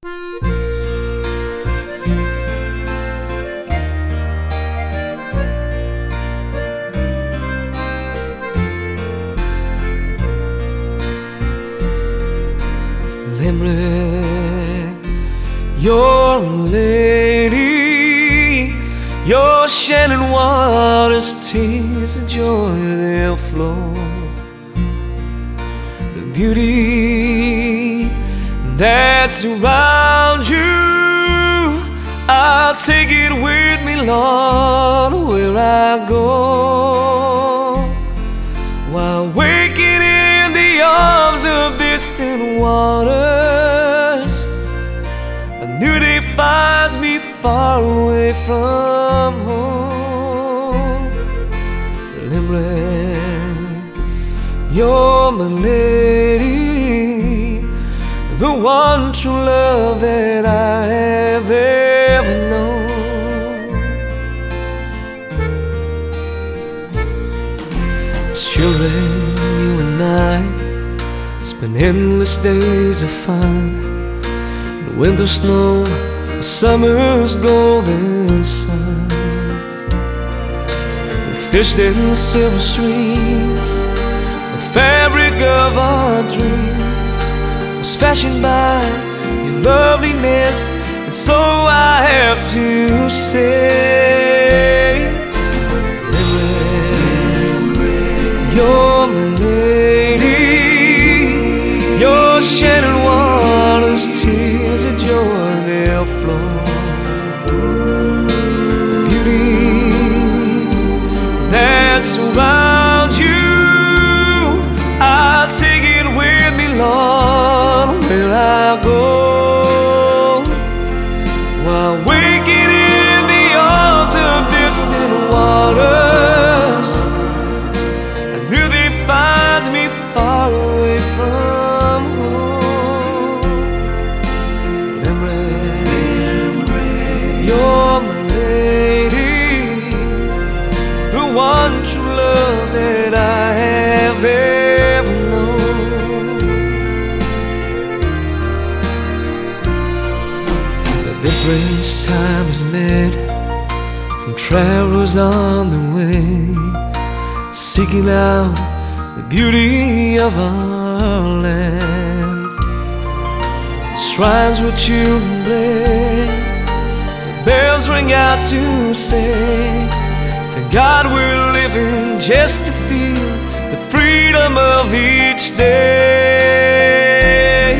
Limerick, you're a lady, you're shedding water's tears of joy they'll flow. The beauty that's around you, I'll take it with me, Lord, where I go. While waking in the arms of distant waters, a new day finds me far away from home. Limerick, you're my lady, the one true love that I have ever known. As children, you and I spend endless days of fun, the winter snow, the summer's golden sun. We fished in silver streams, the fabric of our dreams was fashioned by your loveliness, and so I have to say, Limerick, you're my lady, you're shedding water's tears of joy they'll flow. Beauty that's around you, I'll take it with me, Lord, where I go. While waking in the arms of distant waters, I knew they find me far away from home. Limerick, you're my lady, the one true love that I have ever known. The difference time has made from travelers on the way, seeking out the beauty of our lands. The shrines where children play, the bells ring out to say, thank God we're living just to feel the freedom of each day.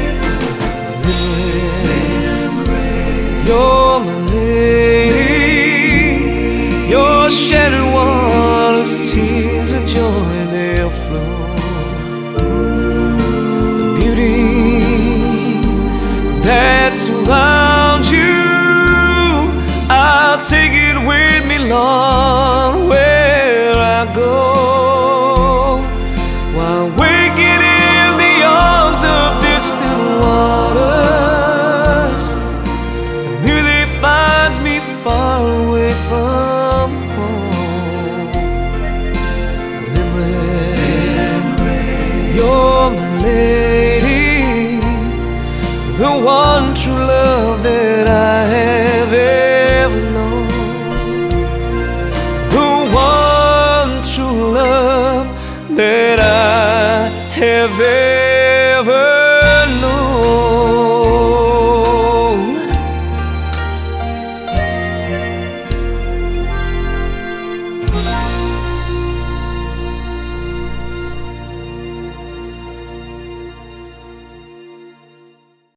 Limerick, you're my lady, you're shedding water's tears of joy they'll flow. The beauty that's around you, I'll take it with me, Lord, where I go. While waking in the arms of distant waters, I knew they find me far away from home. Limerick, you're my lady, the one true love that I have ever known. The one true love that I have ever known.